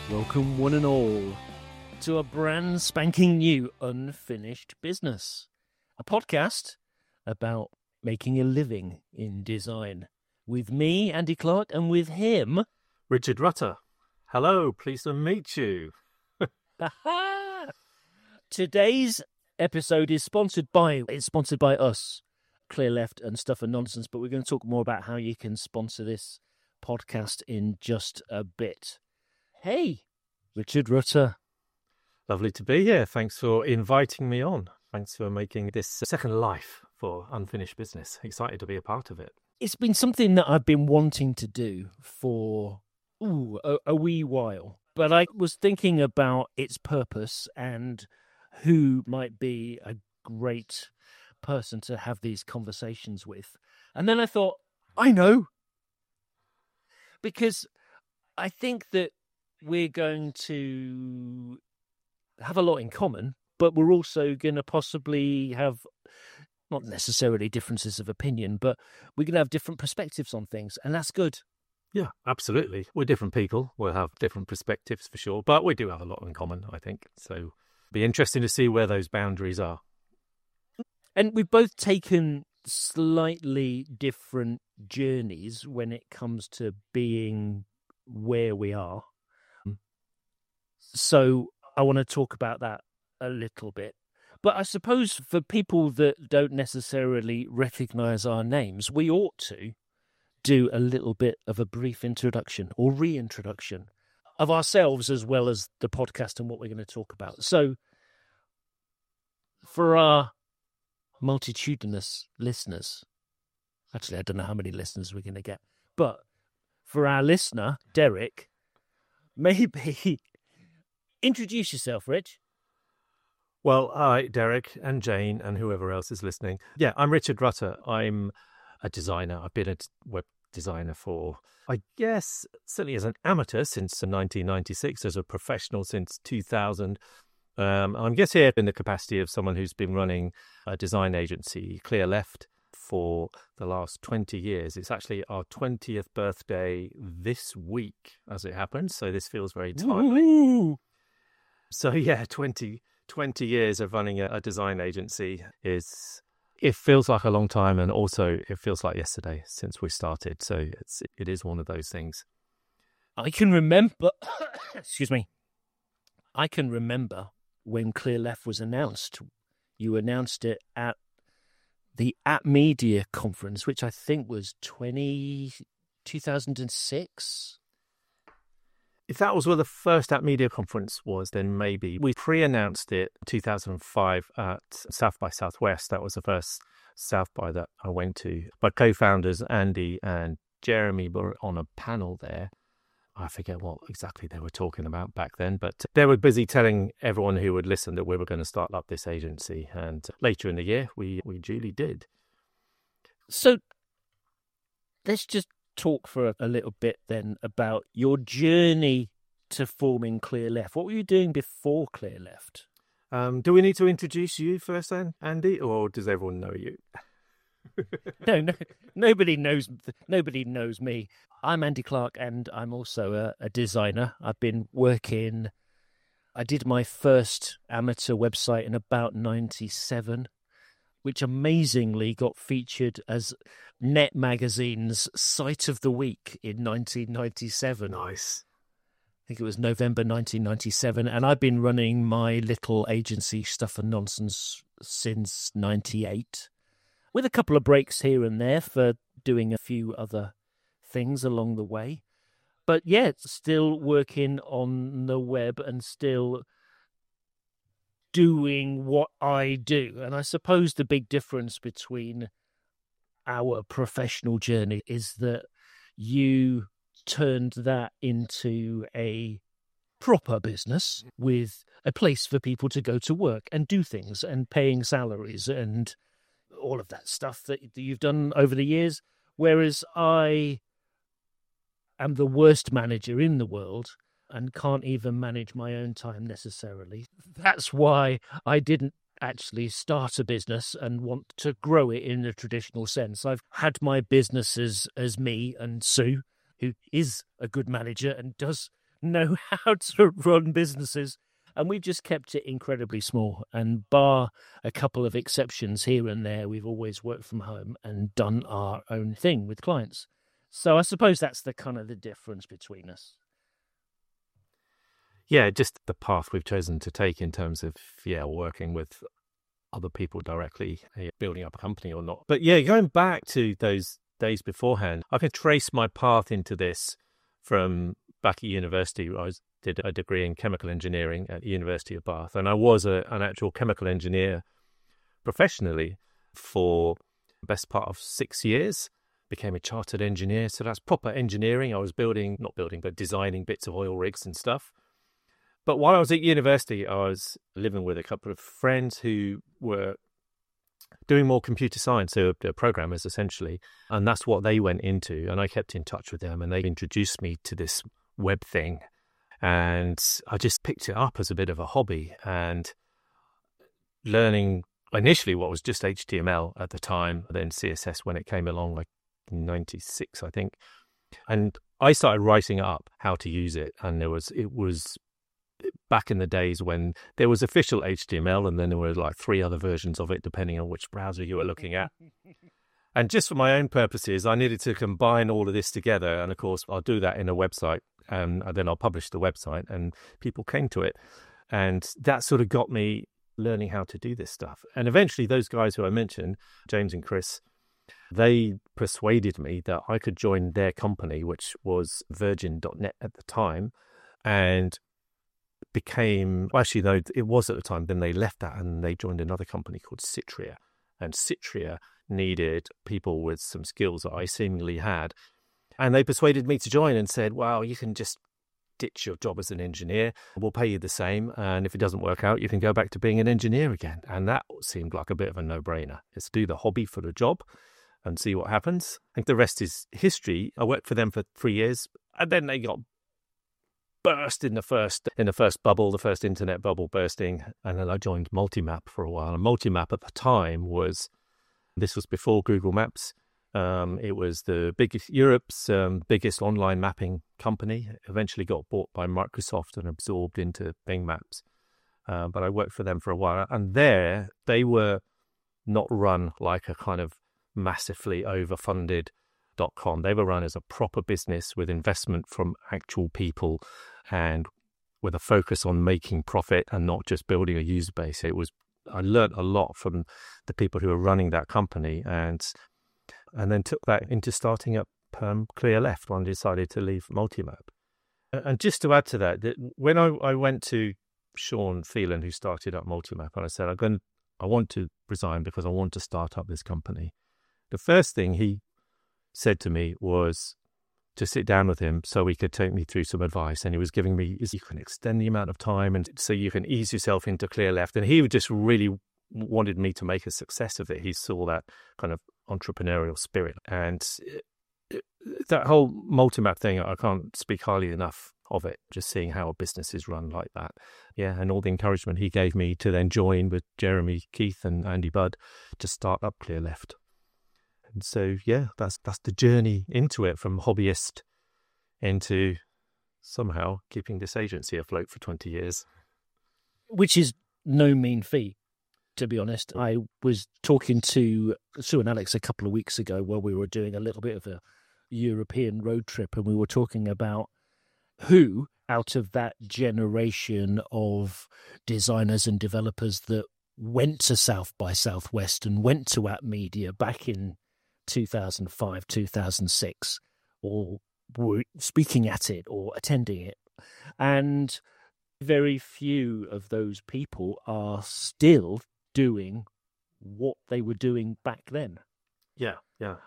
Welcome one and all to a brand spanking new Unfinished Business, a podcast about making a living in design. With me, Andy Clark, and with him, Richard Rutter. Hello, pleased to meet you. Today's episode is sponsored by us, Clear Left and Stuff and Nonsense, but we're going to talk more about how you can sponsor this podcast in just a bit. Hey, Richard Rutter. Lovely to be here. Thanks for inviting me on. Thanks for making this second life for Unfinished Business. Excited to be a part of it. It's been something that I've been wanting to do for a wee while, but I was thinking about its purpose and who might be a great person to have these conversations with. And then I thought, I know. Because I think that we're going to have a lot in common, but we're also going to possibly have not necessarily differences of opinion, but we're going to have different perspectives on things, and that's good. Yeah, absolutely. We're different people. We'll have different perspectives for sure, but we do have a lot in common, I think. So it'll be interesting to see where those boundaries are. And we've both taken slightly different journeys when it comes to being where we are. So I want to talk about that a little bit. But I suppose for people that don't necessarily recognise our names, we ought to do a little bit of a brief introduction or reintroduction of ourselves as well as the podcast and what we're going to talk about. So for our multitudinous listeners, actually, I don't know how many listeners we're going to get, but for our listener, Derek, maybe introduce yourself, Rich. Well, hi, Derek and Jane and whoever else is listening. Yeah, I'm Richard Rutter. I'm a designer. I've been a web designer for, I guess, certainly as an amateur since 1996, as a professional since 2000. I'm just here in the capacity of someone who's been running a design agency, Clear Left, for the last 20 years. It's actually our 20th birthday this week, as it happens. So this feels very timely. Woo-hoo! So yeah, 20 years of running a design agency it feels like a long time, and also it feels like yesterday since we started. So it is one of those things. I can remember, excuse me, I can remember when Clear Left was announced. You announced it at the At Media conference, which I think was 2006. If that was where the first At Media conference was, then maybe. We pre-announced it 2005 at South by Southwest. That was the first South by that I went to. My co-founders, Andy and Jeremy, were on a panel there. I forget what exactly they were talking about back then, but they were busy telling everyone who would listen that we were going to start up this agency. And later in the year, we duly did. So let's just talk for a little bit then about your journey to forming Clear Left. What were you doing before Clear Left? Do we need to introduce you first then, Andy, or does everyone know you? No, nobody knows me. I'm Andy Clark, and I'm also a designer. I did my first amateur website in about 97, which amazingly got featured as Net Magazine's Site of the Week in 1997. Nice. I think it was November 1997, and I've been running my little agency, Stuff and Nonsense, since 98, with a couple of breaks here and there for doing a few other things along the way. But yeah, still working on the web and still doing what I do. And I suppose the big difference between our professional journey is that you turned that into a proper business with a place for people to go to work and do things and paying salaries and all of that stuff that you've done over the years. Whereas I am the worst manager in the world and can't even manage my own time necessarily. That's why I didn't actually start a business and want to grow it in the traditional sense. I've had my businesses as me and Sue, who is a good manager and does know how to run businesses. And we've just kept it incredibly small. And bar a couple of exceptions here and there, we've always worked from home and done our own thing with clients. So I suppose that's the kind of the difference between us. Yeah, just the path we've chosen to take in terms of, working with other people directly, building up a company or not. But yeah, going back to those days beforehand, I can trace my path into this from back at university. I did a degree in chemical engineering at the University of Bath, and I was an actual chemical engineer professionally for the best part of 6 years. Became a chartered engineer, so that's proper engineering. I was designing bits of oil rigs and stuff. But while I was at university, I was living with a couple of friends who were doing more computer science, so they're programmers essentially, and that's what they went into. And I kept in touch with them, and they introduced me to this web thing, and I just picked it up as a bit of a hobby and learning initially what was just HTML at the time, then CSS when it came along, like in 96, I think. And I started writing up how to use it, and it was back in the days when there was official HTML, and then there were like 3 other versions of it depending on which browser you were looking at. And just for my own purposes, I needed to combine all of this together. And of course, I'll do that in a website, and then I'll publish the website, and people came to it. And that sort of got me learning how to do this stuff. And eventually those guys who I mentioned, James and Chris, they persuaded me that I could join their company, which was Virgin.net at the time, and became, well, actually, though it was at the time, then they left that and they joined another company called Citria. And Citria needed people with some skills that I seemingly had. And they persuaded me to join and said, well, you can just ditch your job as an engineer. We'll pay you the same. And if it doesn't work out, you can go back to being an engineer again. And that seemed like a bit of a no-brainer. Let's do the hobby for the job and see what happens. I think the rest is history. I worked for them for 3 years, and then they got burst in the first bubble, the first internet bubble bursting, and then I joined Multimap for a while. And Multimap at the time was before Google Maps. It was Europe's biggest online mapping company. Eventually got bought by Microsoft and absorbed into Bing Maps. But I worked for them for a while, and there they were not run like a kind of massively overfunded .com. They were run as a proper business with investment from actual people and with a focus on making profit and not just building a user base. I learned a lot from the people who were running that company, and then took that into starting up Clearleft when I decided to leave Multimap. And just to add to that, when I went to Sean Phelan, who started up Multimap, and I said, I want to resign because I want to start up this company. The first thing he said to me was to sit down with him so he could take me through some advice. And he was giving me, you can extend the amount of time and so you can ease yourself into Clearleft. And he just really wanted me to make a success of it. He saw that kind of entrepreneurial spirit. And that whole Multimap thing, I can't speak highly enough of it, just seeing how a business is run like that. Yeah, and all the encouragement he gave me to then join with Jeremy Keith and Andy Budd to start up Clearleft. And so, yeah, that's the journey into it, from hobbyist into somehow keeping this agency afloat for 20 years. Which is no mean feat, to be honest. I was talking to Sue and Alex a couple of weeks ago while we were doing a little bit of a European road trip, and we were talking about who out of that generation of designers and developers that went to South by Southwest and went to App Media back in 2005, 2006, or were speaking at it or attending it. And very few of those people are still doing what they were doing back then. Yeah.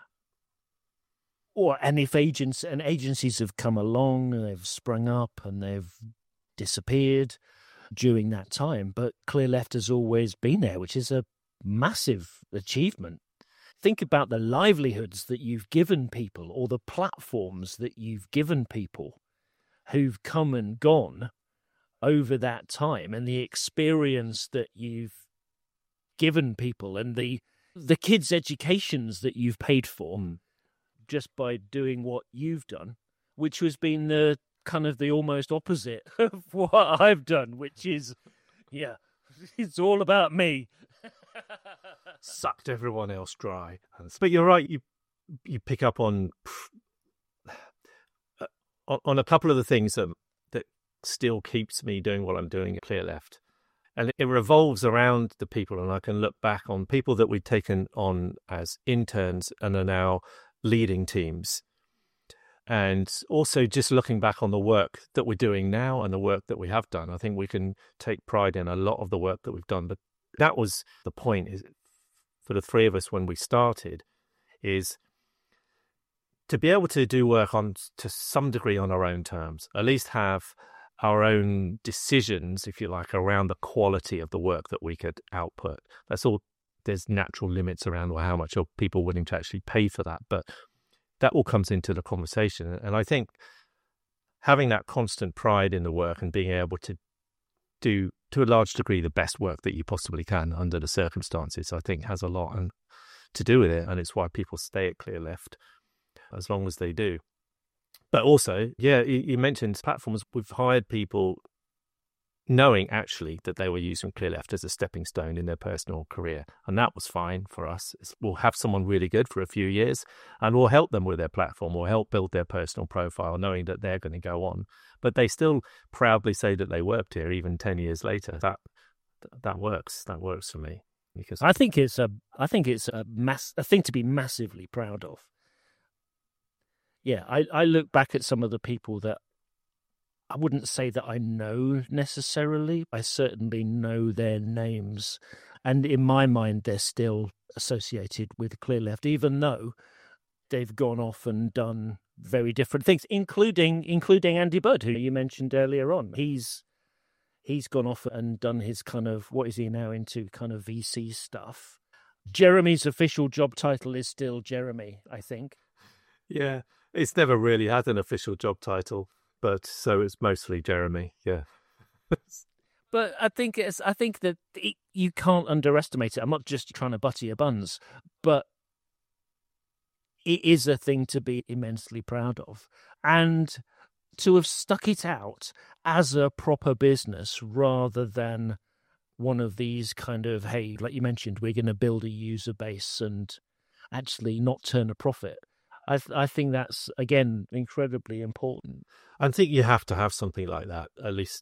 And if agencies have come along and they've sprung up and they've disappeared during that time, but Clearleft has always been there, which is a massive achievement. Think about the livelihoods that you've given people, or the platforms that you've given people who've come and gone over that time, and the experience that you've given people, and the kids' educations that you've paid for just by doing what you've done, which has been the kind of the almost opposite of what I've done, which is, it's all about me. Sucked everyone else dry. But you're right, you pick up on a couple of the things that still keeps me doing what I'm doing at Clearleft. And it revolves around the people, and I can look back on people that we'd taken on as interns and are now leading teams. And also just looking back on the work that we're doing now and the work that we have done, I think we can take pride in a lot of the work that we've done. But that was the point, is for the three of us when we started, is to be able to do work to some degree on our own terms, at least have our own decisions, if you like, around the quality of the work that we could output. That's all. There's natural limits around how much are people willing to actually pay for that, but that all comes into the conversation. And I think having that constant pride in the work and being able to do, to a large degree, the best work that you possibly can under the circumstances, I think has a lot to do with it. And it's why people stay at Clearleft as long as they do. But also, you mentioned platforms. We've hired people knowing actually that they were using Clearleft as a stepping stone in their personal career. And that was fine for us. We'll have someone really good for a few years and we'll help them with their platform. We'll help build their personal profile, knowing that they're going to go on. But they still proudly say that they worked here even 10 years later. That works. That works for me. Because I think it's a thing to be massively proud of. Yeah, I look back at some of the people that I wouldn't say that I know necessarily. I certainly know their names. And in my mind, they're still associated with Clearleft, even though they've gone off and done very different things, including Andy Budd, who you mentioned earlier on. He's gone off and done his kind of, what is he now into, kind of VC stuff. Jeremy's official job title is still Jeremy, I think. Yeah, it's never really had an official job title. But so it's mostly Jeremy, yeah. But I think that you can't underestimate it. I'm not just trying to butter your buns, but it is a thing to be immensely proud of, and to have stuck it out as a proper business rather than one of these kind of, hey, like you mentioned, we're going to build a user base and actually not turn a profit. I think that's, again, incredibly important. I think you have to have something like that, at least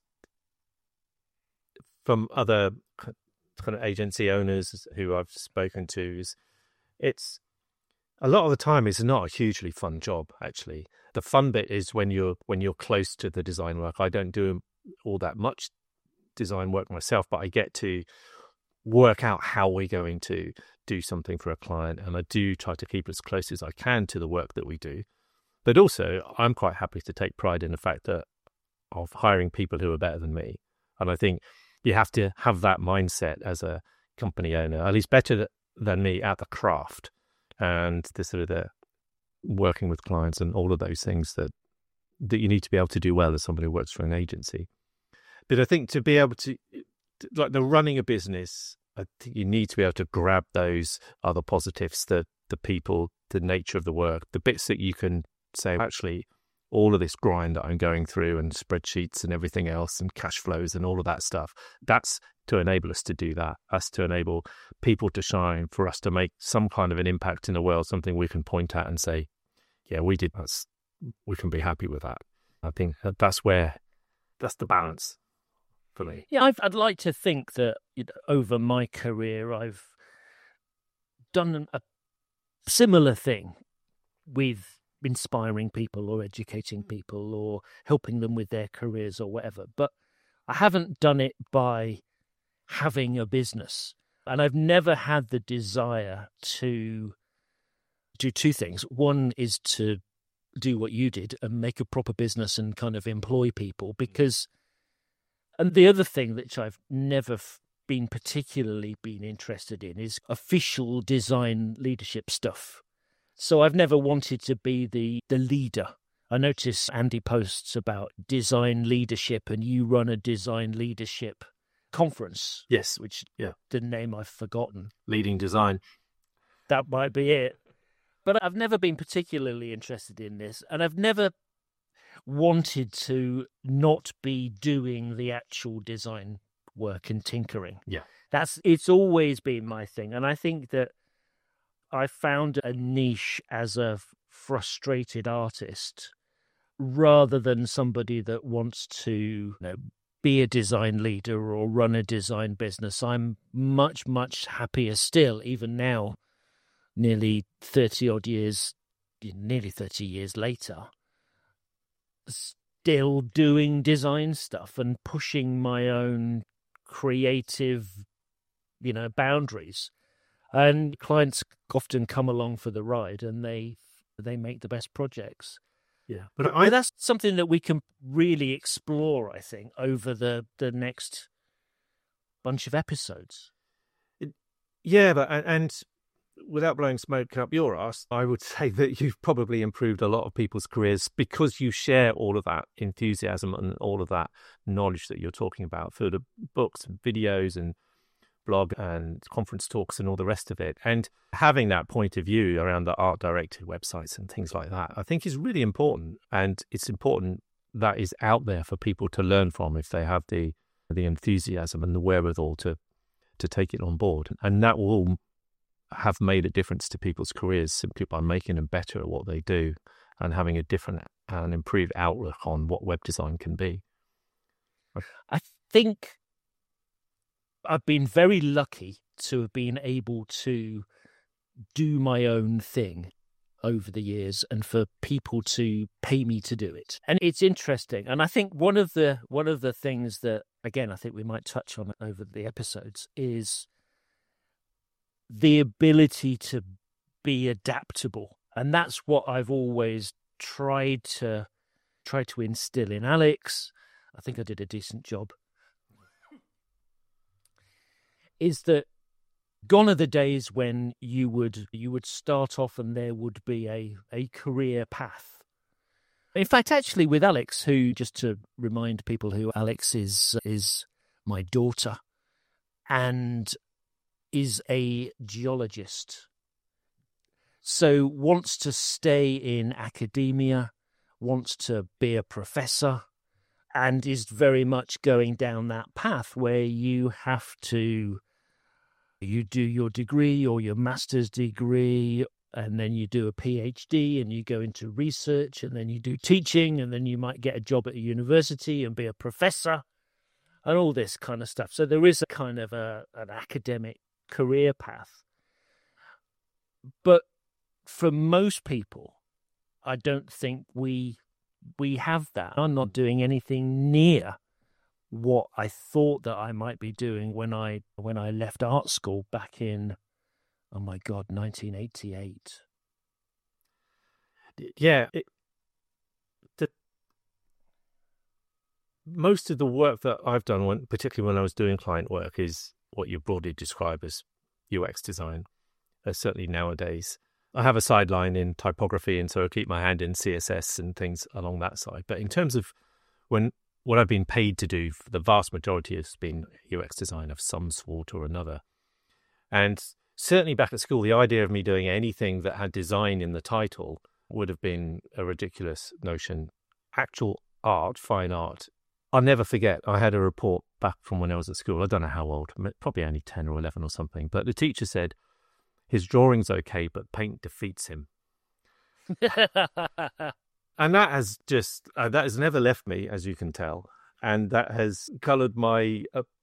from other kind of agency owners who I've spoken to. It's a lot of the time it's not a hugely fun job, actually. The fun bit is when you're close to the design work. I don't do all that much design work myself, but I get to work out how we're going to do something for a client, and I do try to keep as close as I can to the work that we do. But also, I'm quite happy to take pride in the fact that of hiring people who are better than me. And I think you have to have that mindset as a company owner, at least better than me at the craft and the sort of the working with clients and all of those things that you need to be able to do well as somebody who works for an agency. But I think to be able to, like the running a business, I think you need to be able to grab those other positives, the people, the nature of the work, the bits that you can say, actually, all of this grind that I'm going through and spreadsheets and everything else and cash flows and all of that stuff, that's to enable us to do that, us to enable people to shine, for us to make some kind of an impact in the world, something we can point at and say, yeah, we did that. We can be happy with that. I think that's the balance for me. Yeah, I'd like to think that over my career, I've done a similar thing with inspiring people or educating people or helping them with their careers or whatever. But I haven't done it by having a business. And I've never had the desire to do two things. One is to do what you did and make a proper business and kind of employ people, because, and the other thing that I've never been particularly interested in is official design leadership stuff. So I've never wanted to be the leader. I notice Andy posts about design leadership, and you run a design leadership conference. Yes. Which, the name I've forgotten. Leading Design. That might be it. But I've never been particularly interested in this, and I've never wanted to not be doing the actual design work and tinkering. Yeah. It's always been my thing. And I think that I found a niche as a frustrated artist rather than somebody that wants to, be a design leader or run a design business. I'm much, much happier still, even now, nearly 30 years later, still doing design stuff and pushing my own creative, boundaries. And clients often come along for the ride, and they make the best projects. Yeah, but that's something that we can really explore, I think, over the next bunch of episodes. And without blowing smoke up your arse, I would say that you've probably improved a lot of people's careers because you share all of that enthusiasm and all of that knowledge that you're talking about through the books and videos and blog and conference talks and all the rest of it. And having that point of view around the art directed websites and things like that, I think is really important. And it's important that is out there for people to learn from if they have the enthusiasm and the wherewithal to take it on board. And that will have made a difference to people's careers simply by making them better at what they do and having a different and improved outlook on what web design can be. I think I've been very lucky to have been able to do my own thing over the years and for people to pay me to do it. And it's interesting. And I think one of the things that, again, I think we might touch on over the episodes is the ability to be adaptable. And that's what I've always tried to instill in Alex. I think I did a decent job. Is that gone are the days when you would start off and there would be a career path. In fact, actually with Alex, who, just to remind people who Alex is my daughter and is a geologist. So wants to stay in academia, wants to be a professor, and is very much going down that path where you do your degree or your master's degree, and then you do a PhD, and you go into research, and then you do teaching, and then you might get a job at a university and be a professor, and all this kind of stuff. So there is a kind of an academic career path. But for most people, I don't think we have that. I'm not doing anything near what I thought that I might be doing when I left art school back in, 1988. Yeah. Most of the work that I've done, particularly when I was doing client work, is what you broadly describe as UX design, certainly nowadays. I have a sideline in typography, and so I keep my hand in CSS and things along that side. But in terms of what I've been paid to do, the vast majority has been UX design of some sort or another. And certainly back at school, the idea of me doing anything that had design in the title would have been a ridiculous notion. Actual art, fine art, I'll never forget. I had a report back from when I was at school. I don't know how old, probably only 10 or 11 or something. But the teacher said, his drawing's okay, but paint defeats him. And that has never left me, as you can tell. And that has coloured my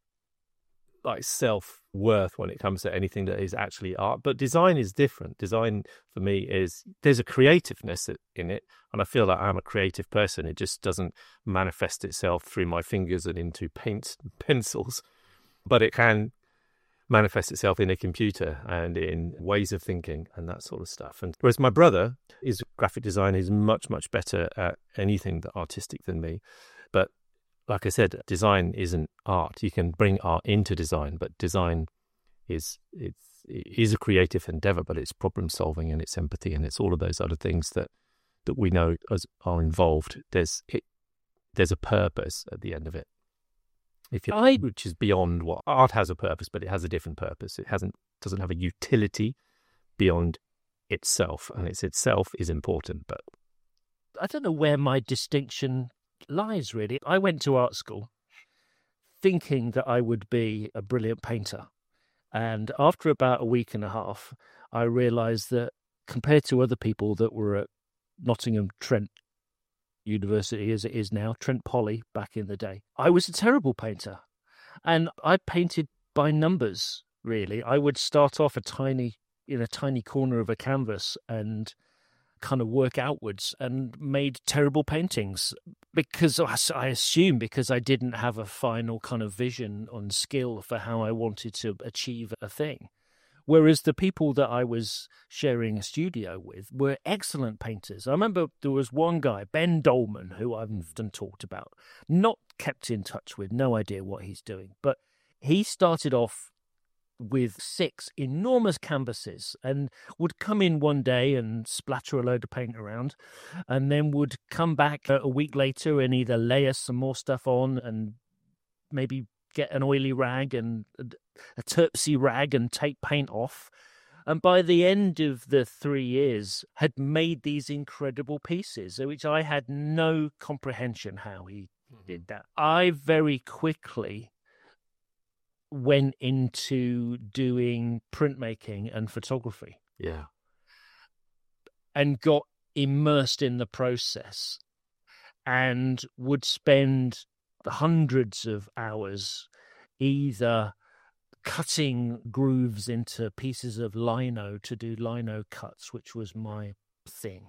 self-worth when it comes to anything that is actually art. But design is different. Design for me there's a creativeness in it. And I feel like I'm a creative person. It just doesn't manifest itself through my fingers and into paints and pencils. But it can manifest itself in a computer and in ways of thinking and that sort of stuff. And whereas my brother is a graphic designer, he's much, much better at anything that artistic than me. But like I said, design isn't art. You can bring art into design, but design is a creative endeavor, but it's problem solving and it's empathy and it's all of those other things that we know are involved. There's a purpose at the end of it. Which is beyond what art has a purpose, but it has a different purpose. It doesn't have a utility beyond itself, and itself is important. But I don't know where my distinction lies, really. I went to art school thinking that I would be a brilliant painter. And after about a week and a half, I realised that compared to other people that were at Nottingham Trent University, as it is now, Trent Poly back in the day, I was a terrible painter. And I painted by numbers, really. I would start off in a tiny corner of a canvas and kind of work outwards and made terrible paintings because I assume because I didn't have a final kind of vision on skill for how I wanted to achieve a thing. Whereas the people that I was sharing a studio with were excellent painters. I remember there was one guy, Ben Dolman, who I've often talked about, not kept in touch with, no idea what he's doing. But he started off with 6 enormous canvases and would come in one day and splatter a load of paint around and then would come back a week later and either layer some more stuff on and maybe get an oily rag and a terpsy rag and take paint off. And by the end of the 3 years had made these incredible pieces, which I had no comprehension how he did that. I very quickly went into doing printmaking and photography. Yeah. And got immersed in the process and would spend hundreds of hours either cutting grooves into pieces of lino to do lino cuts, which was my thing,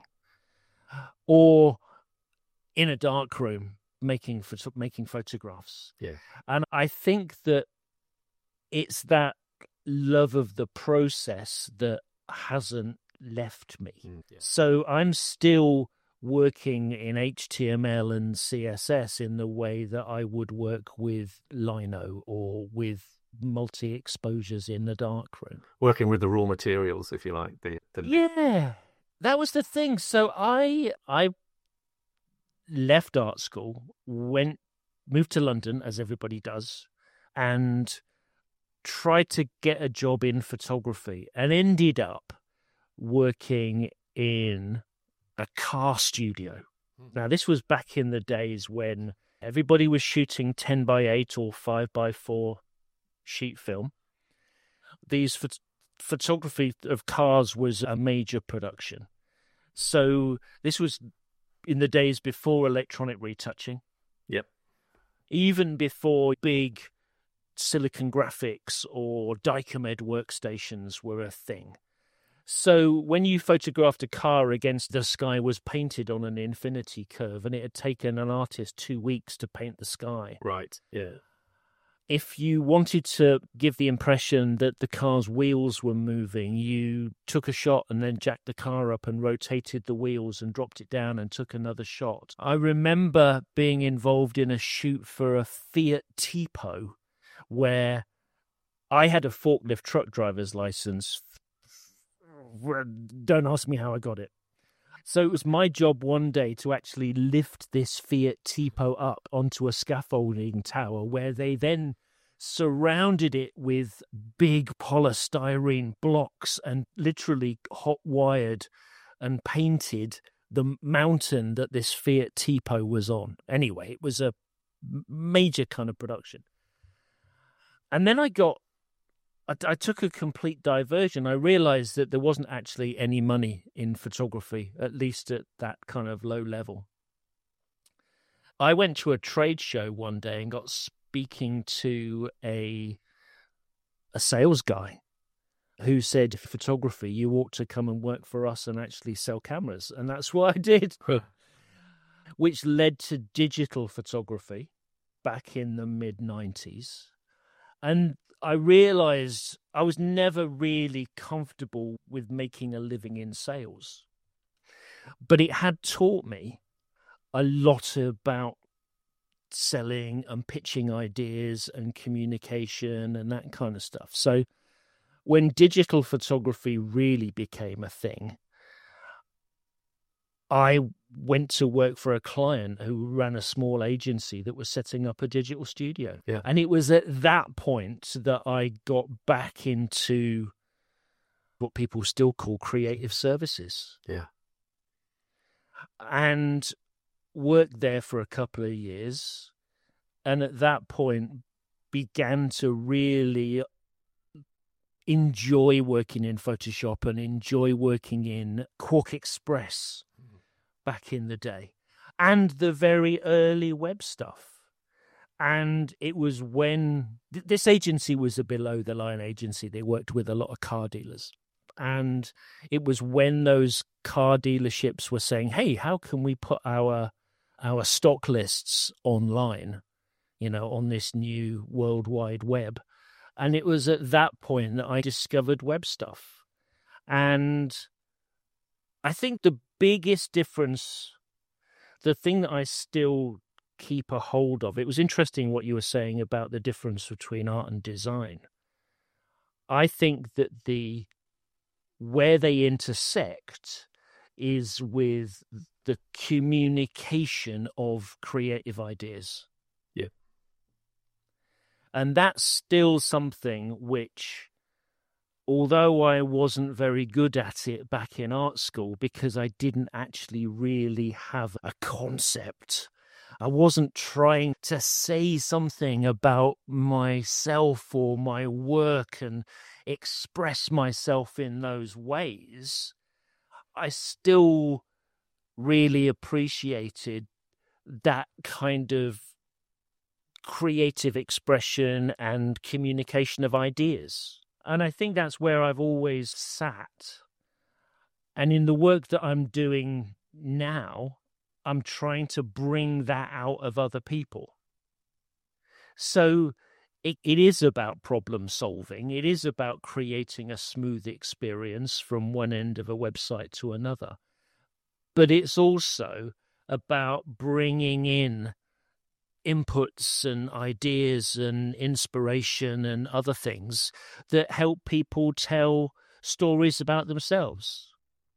or in a dark room making photographs. Yeah. And I think that it's that love of the process that hasn't left me. Yeah. So I'm still working in HTML and CSS in the way that I would work with lino or with multi-exposures in the darkroom. Working with the raw materials, if you like. Yeah, that was the thing. So I left art school, moved to London, as everybody does, and tried to get a job in photography and ended up working in a car studio. Now, this was back in the days when everybody was shooting 10x8 or 5x4 sheet film. These photography of cars was a major production. So this was in the days before electronic retouching. Yep. Even before big silicon graphics or Dycomed workstations were a thing. So when you photographed a car against the sky was painted on an infinity curve and it had taken an artist 2 weeks to paint the sky. Right, yeah. If you wanted to give the impression that the car's wheels were moving, you took a shot and then jacked the car up and rotated the wheels and dropped it down and took another shot. I remember being involved in a shoot for a Fiat Tipo where I had a forklift truck driver's license. Don't ask me how I got it. So it was my job one day to actually lift this Fiat Tipo up onto a scaffolding tower where they then surrounded it with big polystyrene blocks and literally hot wired and painted the mountain that this Fiat Tipo was on. Anyway, it was a major kind of production. And then I took a complete diversion. I realized that there wasn't actually any money in photography, at least at that kind of low level. I went to a trade show one day and got speaking to a sales guy who said, photography, you ought to come and work for us and actually sell cameras. And that's what I did, which led to digital photography back in the mid-90s. And I realized I was never really comfortable with making a living in sales. But it had taught me a lot about selling and pitching ideas and communication and that kind of stuff. So when digital photography really became a thing, I went to work for a client who ran a small agency that was setting up a digital studio. Yeah. And it was at that point that I got back into what people still call creative services. Yeah. and worked there for a couple of years. And at that point, began to really enjoy working in Photoshop and enjoy working in Quark Express back in the day, and the very early web stuff. And it was when this agency was a below-the-line agency. They worked with a lot of car dealers. And it was when those car dealerships were saying, hey, how can we put our stock lists online, on this new World Wide Web? And it was at that point that I discovered web stuff. And I think the biggest difference, the thing that I still keep a hold of, it was interesting what you were saying about the difference between art and design. I think that where they intersect is with the communication of creative ideas. Yeah. And that's still something which, although I wasn't very good at it back in art school because I didn't actually really have a concept, I wasn't trying to say something about myself or my work and express myself in those ways, I still really appreciated that kind of creative expression and communication of ideas. And I think that's where I've always sat. And in the work that I'm doing now, I'm trying to bring that out of other people. So it is about problem solving. It is about creating a smooth experience from one end of a website to another. But it's also about bringing in inputs and ideas and inspiration and other things that help people tell stories about themselves.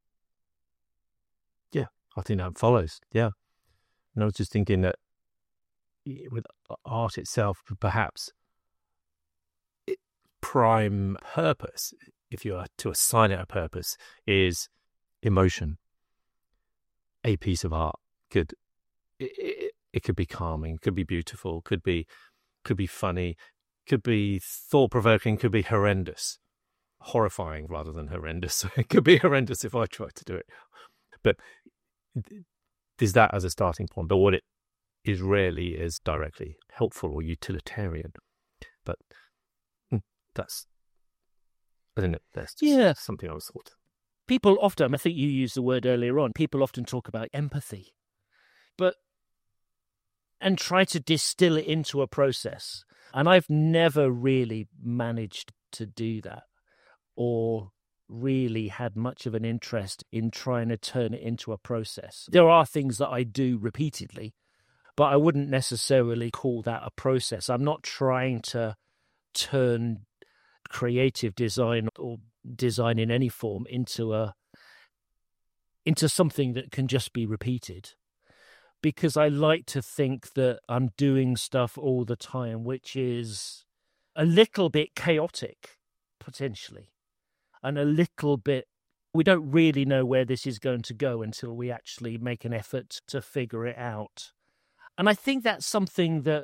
Yeah, I think that follows. Yeah. And I was just thinking that with art itself, perhaps its prime purpose, if you are to assign it a purpose, is emotion. A piece of art it could be calming, could be beautiful, could be funny, could be thought-provoking, could be horrendous. Horrifying rather than horrendous. It could be horrendous if I tried to do it. But there's that as a starting point. But what it is rarely is directly helpful or utilitarian. But that's, I don't know, that's just something I was thought. People often, I think you used the word earlier on, people often talk about empathy. And try to distill it into a process. And I've never really managed to do that or really had much of an interest in trying to turn it into a process. There are things that I do repeatedly, but I wouldn't necessarily call that a process. I'm not trying to turn creative design or design in any form into something that can just be repeated. Because I like to think that I'm doing stuff all the time, which is a little bit chaotic, potentially, and a little bit, we don't really know where this is going to go until we actually make an effort to figure it out. And I think that's something that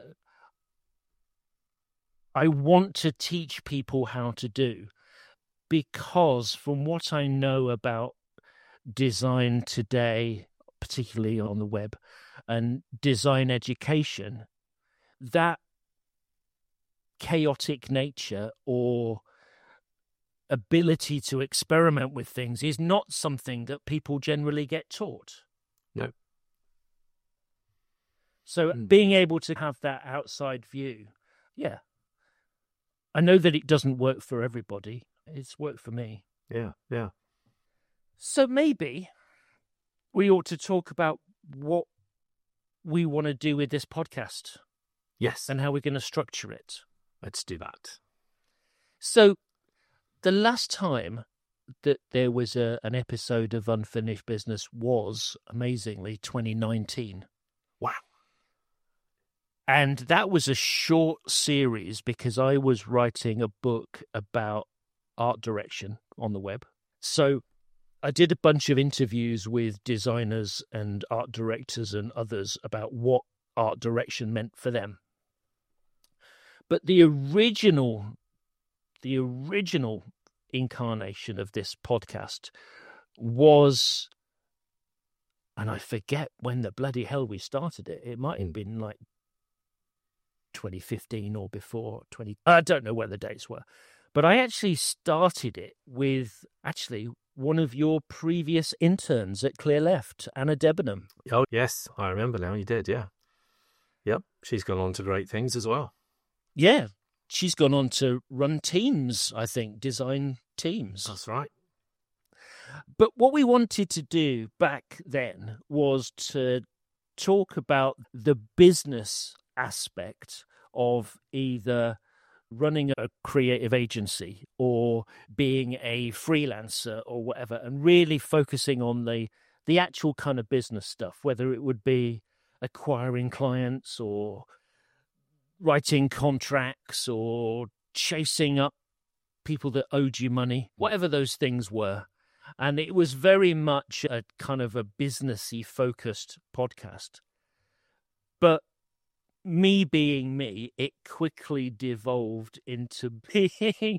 I want to teach people how to do, because from what I know about design today, particularly on the web, and design education, that chaotic nature or ability to experiment with things is not something that people generally get taught. No. So being able to have that outside view, yeah. I know that it doesn't work for everybody. It's worked for me. Yeah, yeah. So maybe we ought to talk about what we want to do with this podcast. Yes. And how we're going to structure it. Let's do that. So the last time that there was an episode of Unfinished Business was, amazingly, 2019. Wow. And that was a short series because I was writing a book about art direction on the web. So I did a bunch of interviews with designers and art directors and others about what art direction meant for them. But the original incarnation of this podcast was, and I forget when the bloody hell we started it. It might have been like 2015 or before I don't know where the dates were, but I actually started it with one of your previous interns at Clear Left, Anna Debenham. Oh, yes, I remember now. You did, yeah. Yep, she's gone on to great things as well. Yeah, she's gone on to run teams, I think, design teams. That's right. But what we wanted to do back then was to talk about the business aspect of either running a creative agency or being a freelancer or whatever, and really focusing on the actual kind of business stuff, whether it would be acquiring clients or writing contracts or chasing up people that owed you money, whatever those things were. And it was very much a kind of a businessy focused podcast. But me being me, it quickly devolved into being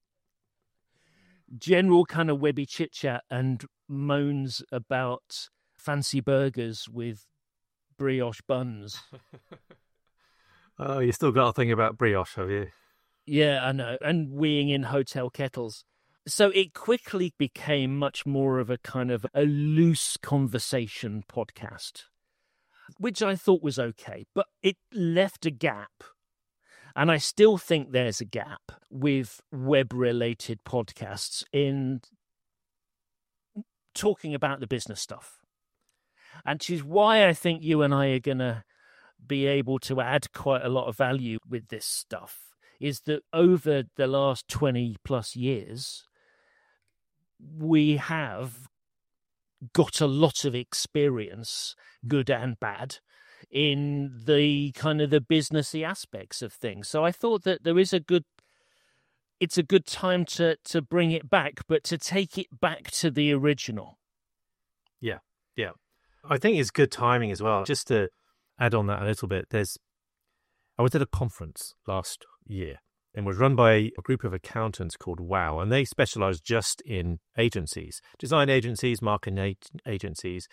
general kind of webby chit chat and moans about fancy burgers with brioche buns. Oh, you still got a thing about brioche, have you? Yeah, I know. And weeing in hotel kettles. So it quickly became much more of a kind of a loose conversation podcast, which I thought was okay, but it left a gap. And I still think there's a gap with web-related podcasts in talking about the business stuff. And which is why I think you and I are going to be able to add quite a lot of value with this stuff, is that over the last 20 plus years, we have got a lot of experience, good and bad, in the kind of the businessy aspects of things. So I thought that it's a good time to bring it back, but to take it back to the original. Yeah. I think it's good timing as well. Just to add on that a little bit, I was at a conference last year and was run by a group of accountants called WOW, and they specialize just in agencies, design agencies, marketing agencies,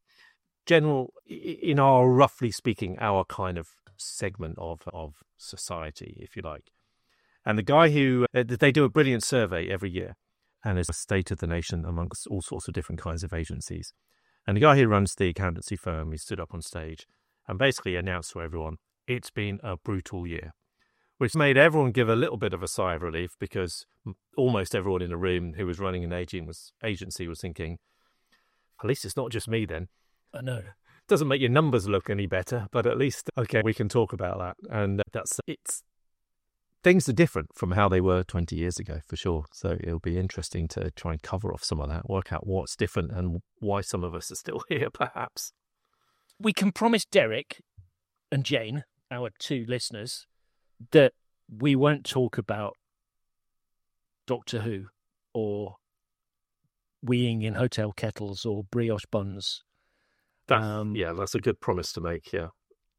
roughly speaking, our kind of segment of society, if you like. And the guy they do a brilliant survey every year, and it's a state of the nation amongst all sorts of different kinds of agencies. And the guy who runs the accountancy firm, he stood up on stage and basically announced to everyone, it's been a brutal year, which made everyone give a little bit of a sigh of relief, because almost everyone in the room who was running an agency was thinking, at least it's not just me then. I know. Doesn't make your numbers look any better, but at least, okay, we can talk about that. And things are different from how they were 20 years ago, for sure. So it'll be interesting to try and cover off some of that, work out what's different and why some of us are still here, perhaps. We can promise Derek and Jane, our two listeners, that we won't talk about Doctor Who or weeing in hotel kettles or brioche buns. That's a good promise to make, yeah.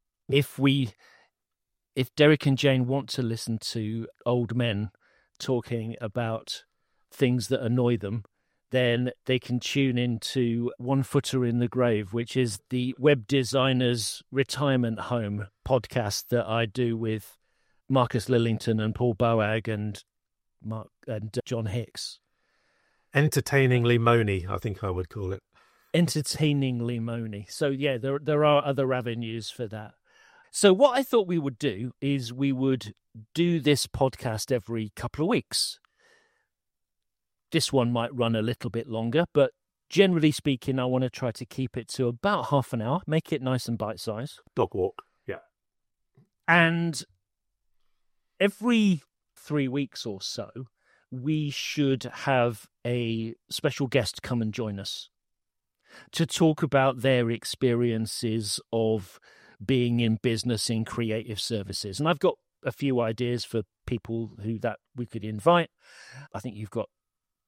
If Derek and Jane want to listen to old men talking about things that annoy them, then they can tune into One Footer in the Grave, which is the Web Designers Retirement Home podcast that I do with Marcus Lillington and Paul Boag and John Hicks. Entertainingly moany, I think I would call it. Entertainingly moany. So yeah, there are other avenues for that. So what I thought we would do is we would do this podcast every couple of weeks. This one might run a little bit longer, but generally speaking, I want to try to keep it to about half an hour, make it nice and bite-sized. Dog walk, yeah. And every 3 weeks or so, we should have a special guest come and join us to talk about their experiences of being in business in creative services. And I've got a few ideas for people that we could invite. I think you've got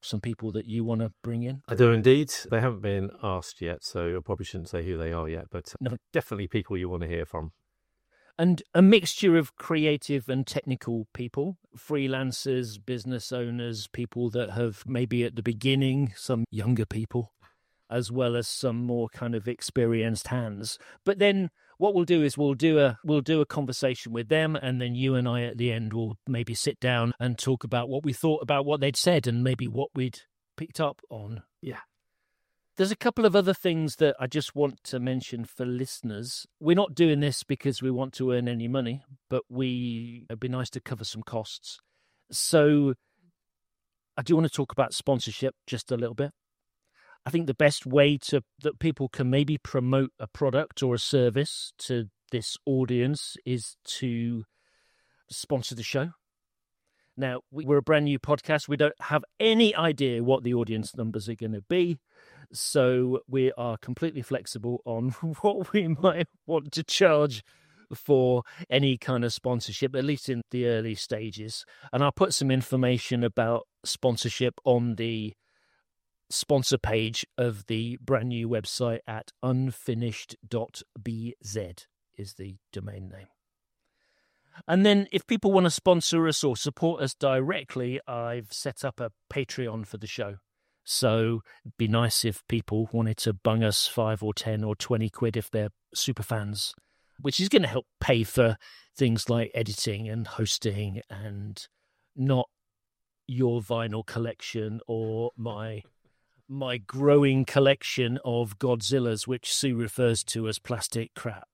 some people that you want to bring in? I do indeed. They haven't been asked yet, so I probably shouldn't say who they are yet, but No. definitely people you want to hear from. And a mixture of creative and technical people, freelancers, business owners, people that have maybe at the beginning, some younger people, as well as some more kind of experienced hands. But then what we'll do is we'll do a conversation with them, and then you and I at the end will maybe sit down and talk about what we thought about what they'd said and maybe what we'd picked up on. Yeah. There's a couple of other things that I just want to mention for listeners. We're not doing this because we want to earn any money, but it'd be nice to cover some costs. So I do want to talk about sponsorship just a little bit. I think the best way that people can maybe promote a product or a service to this audience is to sponsor the show. Now, we're a brand new podcast. We don't have any idea what the audience numbers are going to be. So we are completely flexible on what we might want to charge for any kind of sponsorship, at least in the early stages. And I'll put some information about sponsorship on the sponsor page of the brand new website at unfinished.bz is the domain name. And then if people want to sponsor us or support us directly, I've set up a Patreon for the show. So it'd be nice if people wanted to bung us 5 or 10 or 20 quid if they're super fans, which is going to help pay for things like editing and hosting and not your vinyl collection or my growing collection of Godzillas, which Sue refers to as plastic crap.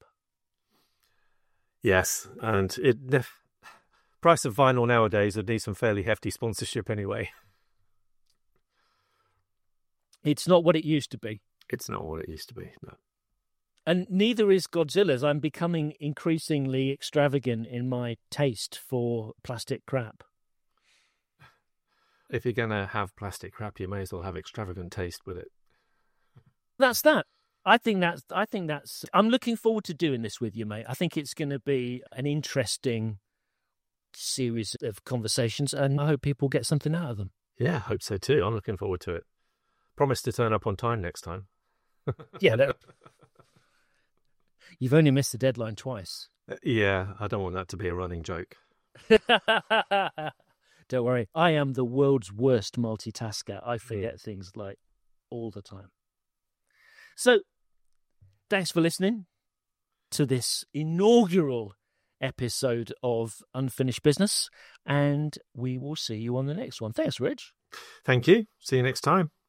Yes, and the price of vinyl nowadays would need some fairly hefty sponsorship anyway. It's not what it used to be. It's not what it used to be, no. And neither is Godzilla's. I'm becoming increasingly extravagant in my taste for plastic crap. If you're going to have plastic crap, you may as well have extravagant taste with it. That's that. I think that's. I'm looking forward to doing this with you, mate. I think it's going to be an interesting series of conversations, and I hope people get something out of them. Yeah, I hope so too. I'm looking forward to it. Promise to turn up on time next time. Yeah, you've only missed the deadline twice. Yeah, I don't want that to be a running joke. Don't worry. I am the world's worst multitasker. I forget things like all the time. So, thanks for listening to this inaugural episode of Unfinished Business, and we will see you on the next one. Thanks, Rich. Thank you. See you next time.